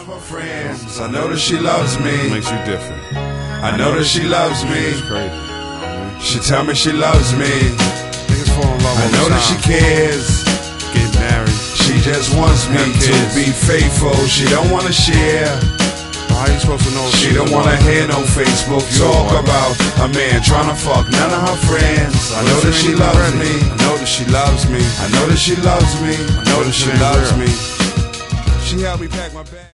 her friends. I know that she loves me. Makes you different. I know that she loves me. It's crazy. She tell me she loves me. Niggas fall in love I all know the that she time. cares. Get married. She just wants me Have to kids. be faithful. She don't wanna share. How you supposed to know if She don't wanna hear no Facebook talk about a man tryna fuck none of her friends. I know that she loves me. I know that she loves me. I know that she loves me. I know that she loves me. She helped me pack my bag.